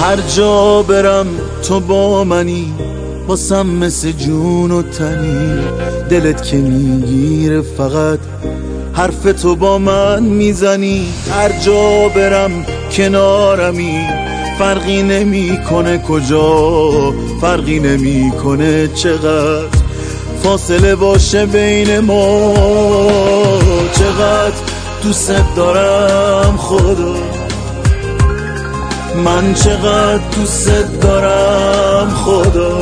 هر جا برم تو با منی، واسم مثل جون و تنی. دلت که میگیره فقط حرف تو با من میزنی. هر جا برم کنارمی، فرقی نمیکنه کجا، فرقی نمیکنه چقدر فاصله باشه بین ما. چقدر دوست دارم خدا، من چقدر دوست دارم خدا.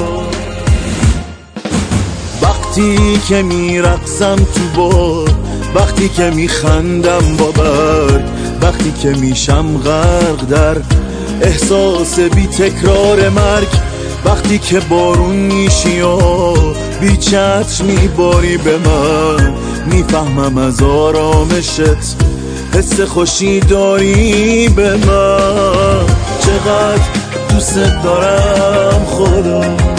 وقتی که میرقصم تو باد، وقتی که میخندم با برگ، وقتی که میشم غرق در احساس بی تکرار مرگ. وقتی که بارون میشی و بی چتر میباری به من، میفهمم از آرامشت حس خوشی داری به من. چقدر دوست دارم خدا،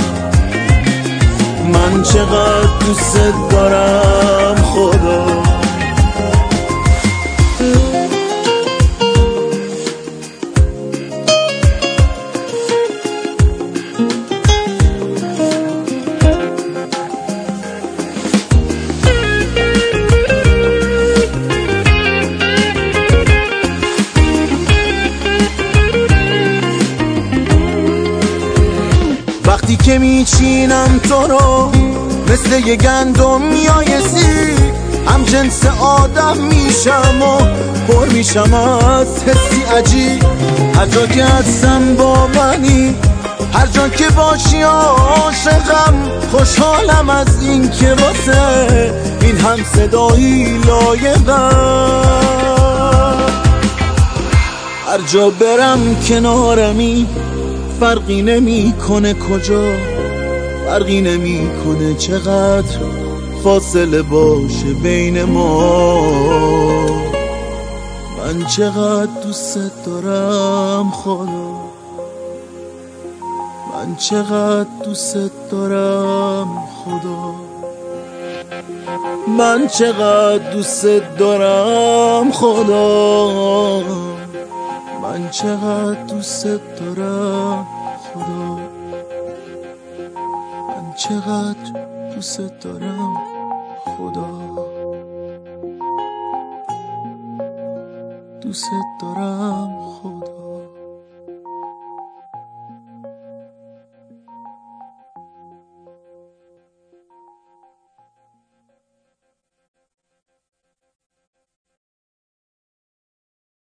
من چقدر دوست دارم خدا. وقتی که میچینم تو رو مثل یه گندم میایسی، هم جنس آدم میشم و پر میشم از حسی عجیب. هر جا که هستم با منی، هر جا که باشی عاشقم. خوشحالم از این که واسه این هم صدایی لایقم. هر جا برم کنارمی، فرقی نمیکنه کجا، فرقی نمیکنه چقدر فاصله باشه بین ما. من چقدر دوست دارم خدا، من چقدر دوست دارم خدا. من چقدر دوست دارم خدا، من چقدر دوست دارم خدا. من چقدر دوست دارم خدا، دوست دارم خدا.